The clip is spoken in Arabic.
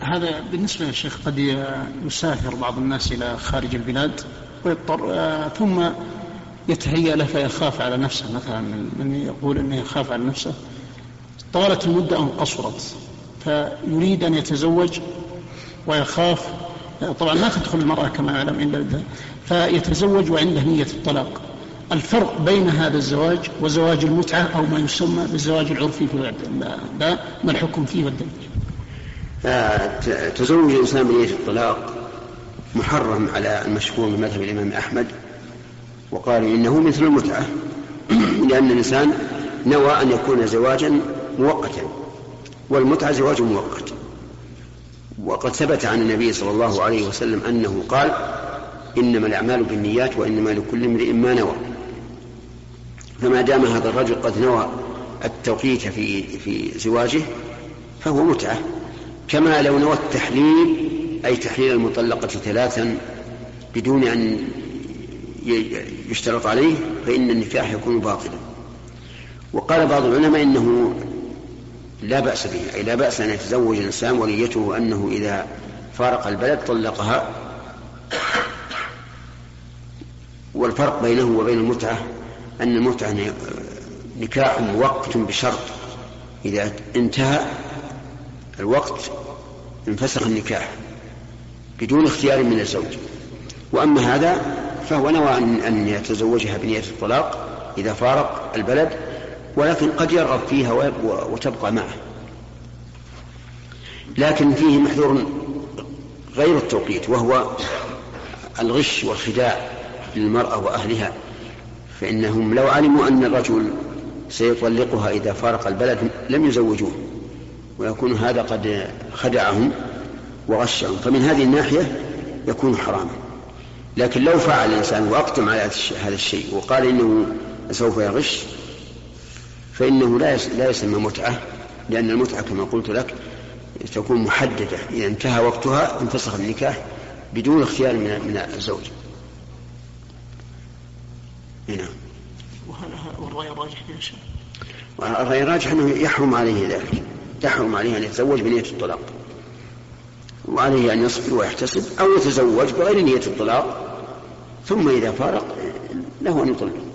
هذا بالنسبة للشيخ قد يسافر بعض الناس إلى خارج البلاد ويضطر ثم يتهيأ له فيخاف على نفسه، مثلا من يقول أنه يخاف على نفسه طالت المدة أو قصرت فيريد أن يتزوج ويخاف، طبعا ما تدخل المرأة كما يعلم إلا ذا، فيتزوج وعنده نية الطلاق. الفرق بين هذا الزواج وزواج المتعة أو ما يسمى بالزواج العرفي في ما الحكم فيه والدليل؟ تزوج الإنسان بنية الطلاق محرم على المشهور من مذهب الإمام أحمد، وقال إنه مثل المتعة لأن الإنسان نوى أن يكون زواجا مؤقتا، والمتعة زواج مؤقت. وقد ثبت عن النبي صلى الله عليه وسلم أنه قال إنما الأعمال بالنيات وإنما لكل امرئ ما نوى. فما دام هذا الرجل قد نوى التوقيت في زواجه فهو متعة، كما لو نوى التحليل أي تحليل المطلقة 3 بدون أن يشترط عليه فإن النكاح يكون باطلا. وقال بعض العلماء إنه لا بأس به، أي لا بأس أن يتزوج الإنسان ونيته أنه إذا فارق البلد طلقها. والفرق بينه وبين المتعة أن المتعة نكاح مؤقت بشرط، إذا انتهى الوقت انفسخ النكاح بدون اختيار من الزوج. وأما هذا فهو نوى أن يتزوجها بنية الطلاق إذا فارق البلد، ولكن قد يرغب فيها وتبقى معه. لكن فيه محذور غير التوقيت، وهو الغش والخداع للمرأة وأهلها، فإنهم لو علموا أن الرجل سيطلقها إذا فارق البلد لم يزوجوه، ويكون هذا قد خدعهم وغشهم، فمن هذه الناحية يكون حراما. لكن لو فعل الإنسان وأقدم على هذا الشيء وقال إنه سوف يغش فإنه لا يسمى متعة، لأن المتعة كما قلت لك تكون محددة، إذا انتهى وقتها انفسخ النكاح بدون اختيار من الزوج. هنا والرأي الراجح في الشيء، والرأي الراجح أنه يحرم عليه ذلك، يحرم عليه أن يتزوج بنية الطلاق، وعليه أن يصبر ويحتسب أو يتزوج بغير نية الطلاق، ثم إذا فارق له أن يطلق.